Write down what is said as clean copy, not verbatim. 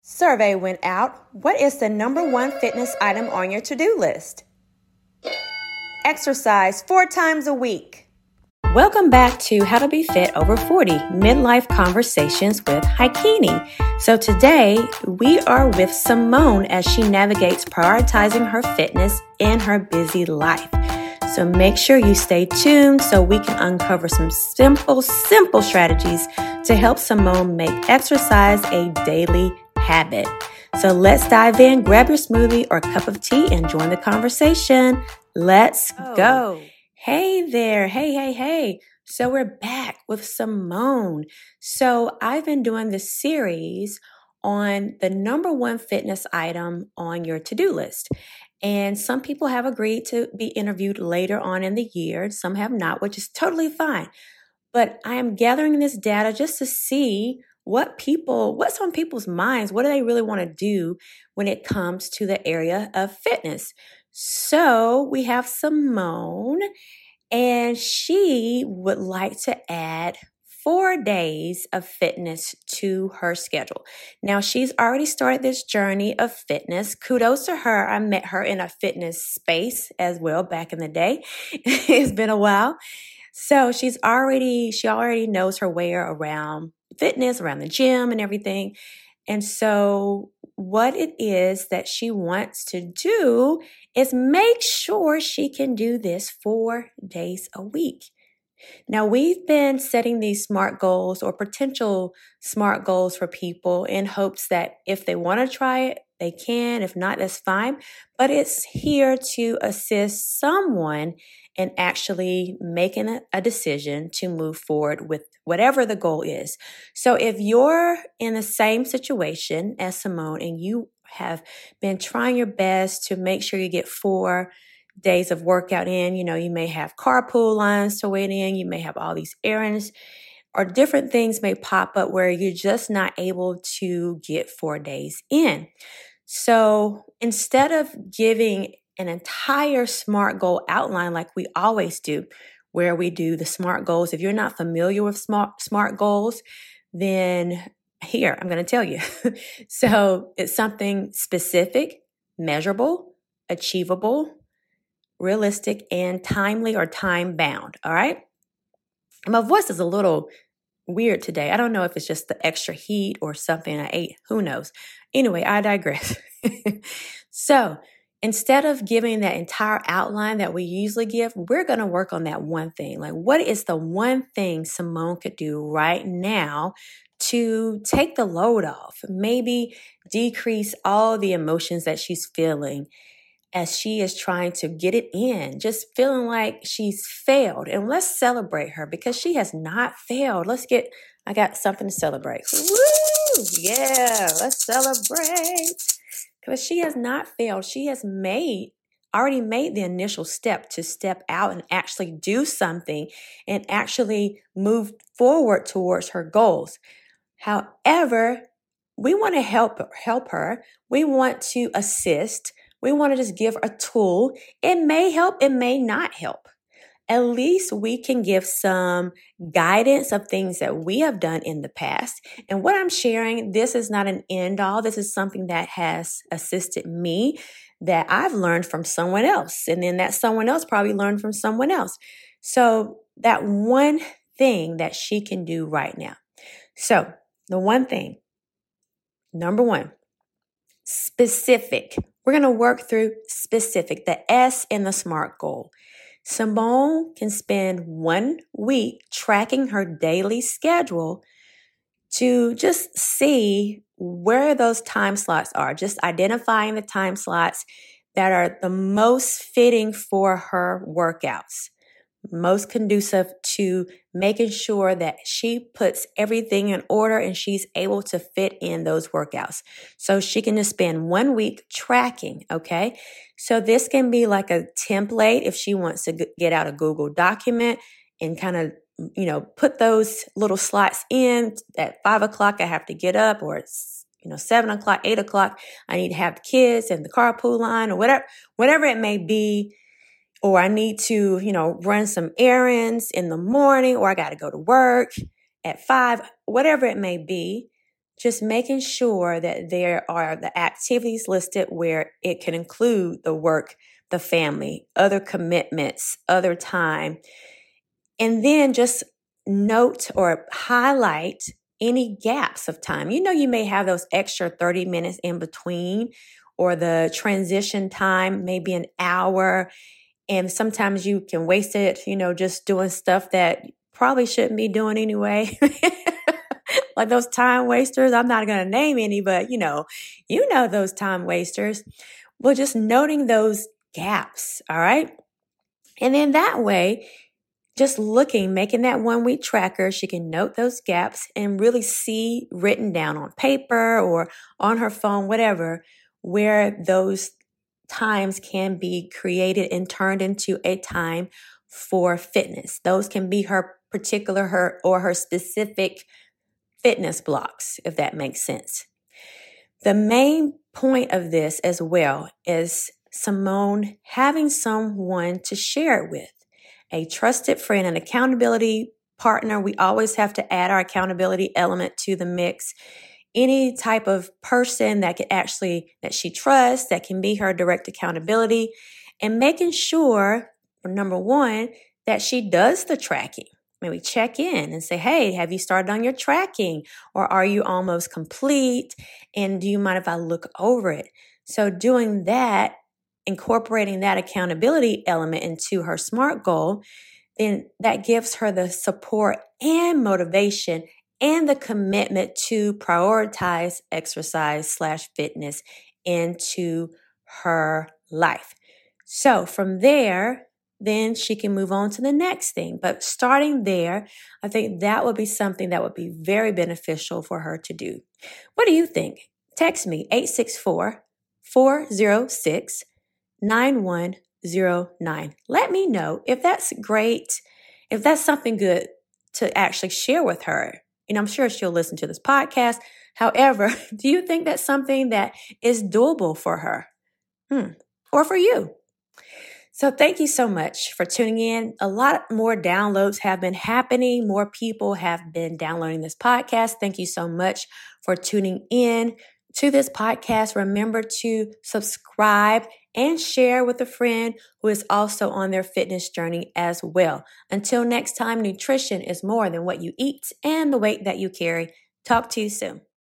Survey went out. What is the number one fitness item on your to-do list? Exercise 4 times a week. Welcome back to How to Be Fit Over 40 Midlife Conversations with Haikini. So today we are with Simone as she navigates prioritizing her fitness in her busy life. So make sure you stay tuned so we can uncover some simple strategies to help Simone make exercise a daily habit. So let's dive in, grab your smoothie or cup of tea and join the conversation. Let's go. Hey there. Hey. So we're back with Simone. So I've been doing this series on the number one fitness item on your to-do list. And some people have agreed to be interviewed later on in the year. Some have not, which is totally fine. But I am gathering this data just to see what's on people's minds. What do they really want to do when it comes to the area of fitness? So we have Simone, and she would like to add 4 days of fitness to her schedule. Now, she's already started this journey of fitness. Kudos to her. I met her in a fitness space as well back in the day. It's been a while. So she already knows her way around fitness, around the gym and everything. And so what it is that she wants to do is make sure she can do this 4 days a week. Now, we've been setting these SMART goals or potential SMART goals for people in hopes that if they want to try it, they can. If not, that's fine. But it's here to assist someone in actually making a decision to move forward with whatever the goal is. So if you're in the same situation as Simone and you have been trying your best to make sure you get 4 days of workout in, you may have carpool lines to wait in, you may have all these errands, or different things may pop up where you're just not able to get 4 days in. So instead of giving an entire SMART goal outline like we always do, where we do the SMART goals, if you're not familiar with SMART goals, then here, I'm going to tell you. So it's something specific, measurable, achievable, realistic, and timely or time bound. All right. My voice is a little weird today. I don't know if it's just the extra heat or something I ate. Who knows? Anyway, I digress. So instead of giving that entire outline that we usually give, we're going to work on that one thing. Like, what is the one thing Simone could do right now to take the load off? Maybe decrease all the emotions that she's feeling as she is trying to get it in, just feeling like she's failed. And let's celebrate her because she has not failed. I got something to celebrate. Woo! Yeah, let's celebrate. Because she has not failed. She has already made the initial step to step out and actually do something and actually move forward towards her goals. However, we want to help her. We want to assist. We want to just give a tool. It may help, it may not help. At least we can give some guidance of things that we have done in the past. And what I'm sharing, this is not an end all. This is something that has assisted me that I've learned from someone else. And then that someone else probably learned from someone else. So that one thing that she can do right now. So the one thing, number one, specific. We're going to work through specific, the S in the SMART goal. Simone can spend 1 week tracking her daily schedule to just see where those time slots are, just identifying the time slots that are the most fitting for her workouts, most conducive to making sure that she puts everything in order and she's able to fit in those workouts. So she can just spend 1 week tracking, okay? So this can be like a template if she wants to get out a Google document and kind of, put those little slots in. At 5 o'clock, I have to get up, or it's, 7 o'clock, 8 o'clock, I need to have the kids and the carpool line, or whatever it may be. Or I need to, run some errands in the morning, or I got to go to work at 5, whatever it may be. just making sure that there are the activities listed where it can include the work, the family, other commitments, other time. And then just note or highlight any gaps of time. You may have those extra 30 minutes in between, or the transition time, maybe an hour. And sometimes you can waste it, just doing stuff that probably shouldn't be doing anyway. Like those time wasters. I'm not going to name any, but you know those time wasters. Well, just noting those gaps. All right. And then that way, just making that 1 week tracker, she can note those gaps and really see written down on paper or on her phone, whatever, where those times can be created and turned into a time for fitness. Those can be her specific fitness blocks, if that makes sense. The main point of this as well is Simone having someone to share it with, a trusted friend, an accountability partner. We always have to add our accountability element to the mix. Any type of person that she trusts, that can be her direct accountability, and making sure, number one, that she does the tracking. Maybe check in and say, hey, have you started on your tracking? Or are you almost complete? And do you mind if I look over it? So doing that, incorporating that accountability element into her SMART goal, then that gives her the support and motivation and the commitment to prioritize exercise/fitness into her life. So from there, then she can move on to the next thing. But starting there, I think that would be something that would be very beneficial for her to do. What do you think? Text me 864-406-9109. Let me know if that's great, if that's something good to actually share with her. I'm sure she'll listen to this podcast. However, do you think that's something that is doable for her? Or for you? So thank you so much for tuning in. A lot more downloads have been happening. More people have been downloading this podcast. Thank you so much for tuning in to this podcast. Remember to subscribe and share with a friend who is also on their fitness journey as well. Until next time, nutrition is more than what you eat and the weight that you carry. Talk to you soon.